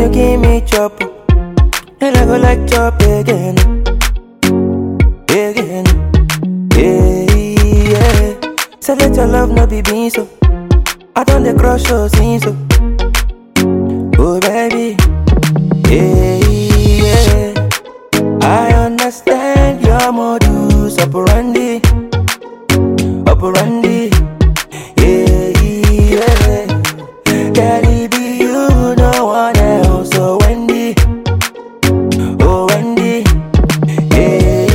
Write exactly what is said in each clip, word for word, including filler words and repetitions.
you give me chop, and I go like chop again, again, yeah, yeah. Say let your love not be being so. I don't dey crush your scenes so. Oh baby, yeah, yeah. I understand your modus operandi, operandi, yeah, yeah. Can it be you, no one else? Oh Wendy, oh Wendy, yeah,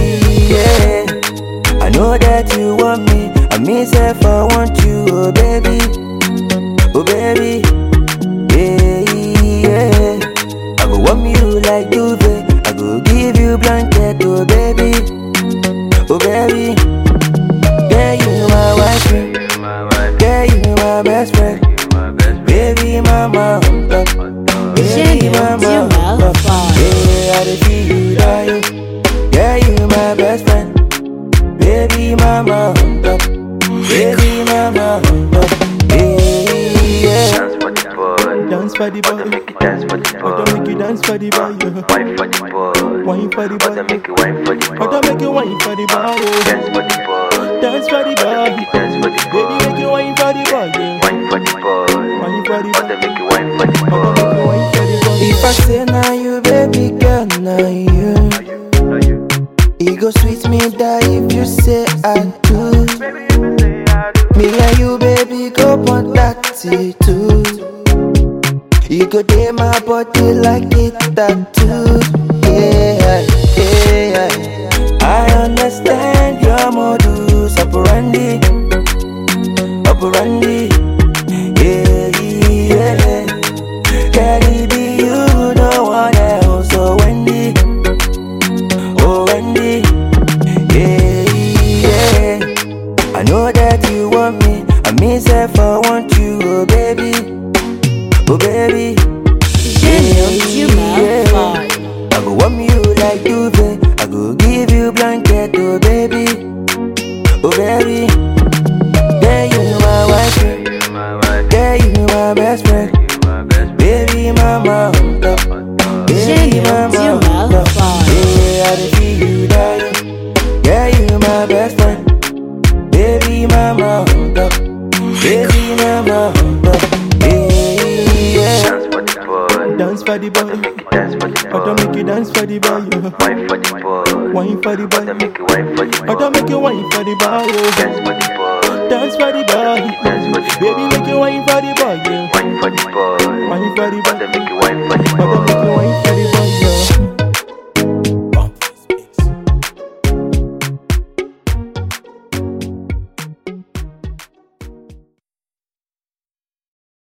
yeah. I know that you want me, I myself I want you, oh baby, oh baby, yeah, yeah. I go warm you like duvet, I go give you blanket, oh baby, oh baby. Yeah, you my wife, yeah, you my best friend. Baby mama on top, baby mama on top. Yeah, I dey feel you die. Yeah, you my best friend. Baby mama on top, baby mama on top. Yeah, Dance for the boy. Dance for the boy. I don't make you dance for the boy. Wine for the boy. Wine for the boy. I make you wine for the boy. I don't make you wine for the boy. Dance for the boy. Dance for the boy. Dance for the boy. Baby, make you wine for the boy. Wine for the boy. Wine for the I boy. make you wine for the I don't make you boy. wine for the boy. if I say now you, baby girl, now you, it go sweet me die if you say I do. Me and you, baby, go on that too. You go day my body like it tattoo. Yeah, yeah. I understand your modus operandi, operandi. Yeah, yeah. Can it be you, no one else? Oh Wendy, oh Wendy. Yeah, yeah. I know that you want me, I myself I want you, oh baby, oh baby. I go warm you like duvet, I go give you blanket, oh baby, oh baby. Yeah, you my wife, yeah, you my best friend. Baby mama on top, baby mama on top. Yeah, I dey feel you die. Yeah, you my best friend. Baby mama on top, baby mama on top. Yeah, Dance for the boy. Dance for the boy. Dance for the I boy. don't make you dance for the boy. Wine for the boy. Wine for the boy. I make you wine for the boy. I don't make you wine for the boy. Dance for the boy. Dance for the boy. Dance for the boy. Baby, make you wine for the boy.